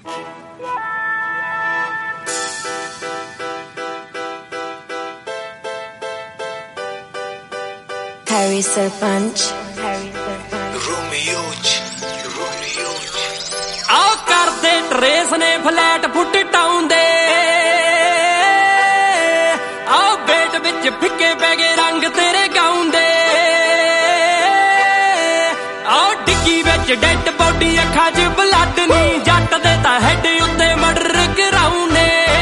Harry Sarpanch आओ कर दे ट्रेस ने फ्लैट फुट टाउन दे आओ बेट विच फिक्के पै गए रंग तेरे गाउन दे आओ डिग्गी विच डेड बॉडी अखां च ब्लड नी जट दे तां हैड उत्ते मर्डर कराउने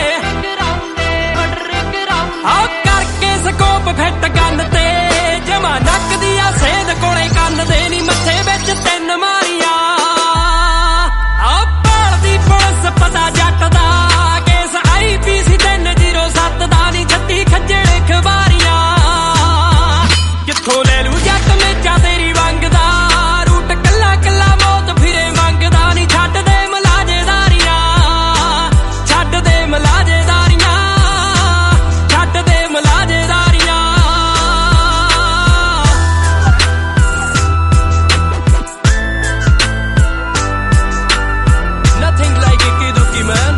आओ करके स्कोप फिट गन ते जमा नक दिया सेध कोले कन दे नी मत्थे विच तिन मारिया पता जट दा केस IPC 307 दा नी जत्ती खज्जल खबारियां कित्थों ले लू जट मेचा तेरी वंग दा रूट कल्ला कल्ला मौत फिरे मंगदा नी छड्ड दे मलाजेदारियां छड्ड दे मलाजेदारियां छड्ड दे मलाजेदारियां nothing like man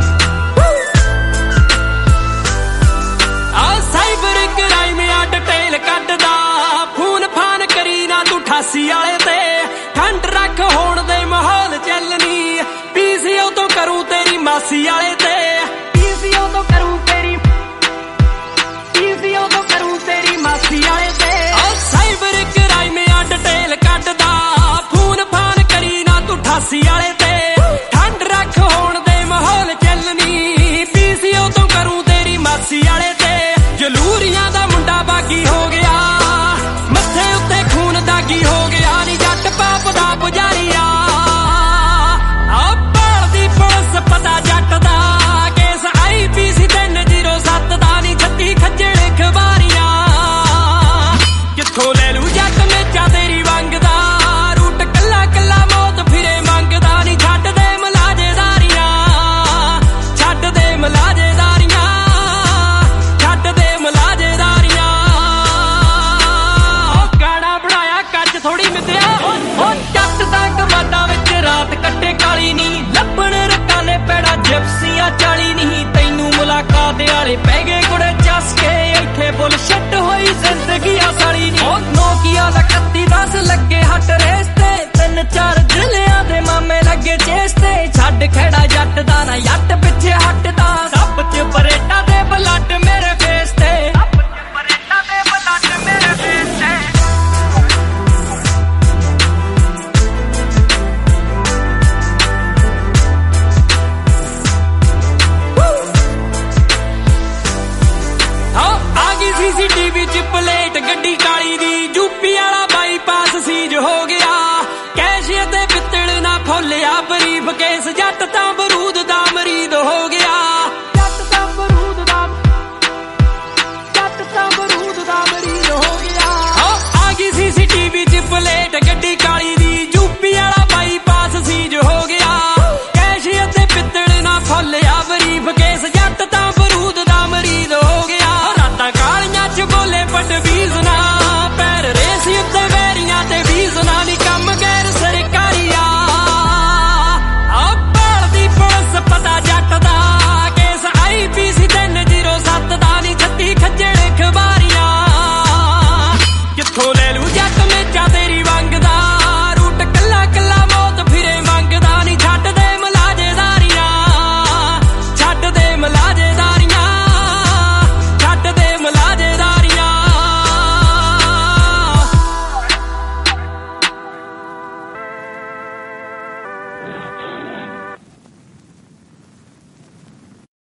आ साइबर क्राइम आ डिटेल कटदा खून फान करी ना तू 88 वाले ते ठंड रख होण दे माहौल चलनी PCO तो करूं तेरी मासी वाले ते PCO तो करूं तेरी मासी वाले ते आ साइबर क्राइम आ डिटेल कटदा खून फान करी ना तू 88 वाले ते ठंड रख होण माहौल चलनी PCO तो करूं तेरी मासी वाले ते जलूरियां दा मुंडा बागी हो गया मत्थे उत्ते खून दागी हो गया नी जट पाप दा पुजारिया आ भालदी पुलिस पता जट दा केस IPC 307 दा नी जत्ती खज्जल खबारियां कित्थों ले लू जट मेचा तेरी वंग दा रूट कल्ला कल्ला मौत फिरे मंगदा नी छड्ड दे मलाजेदारियां छड्ड दे मलाजेदारियां छड्ड दे मलाजेदारियां गाना बनाया कच थोड़ी मिद्या ओ जट दा कमादा विच रात कट्टे काली नी लभण रकाले पैड़ा जिप्सियां 40 नी तैनू मुलाकात वाले पै गए कुड़े चसके इत्थे बुलशट होई जिंदगी आ साली नी ओ नोकिया दा 3110 लगे हट रे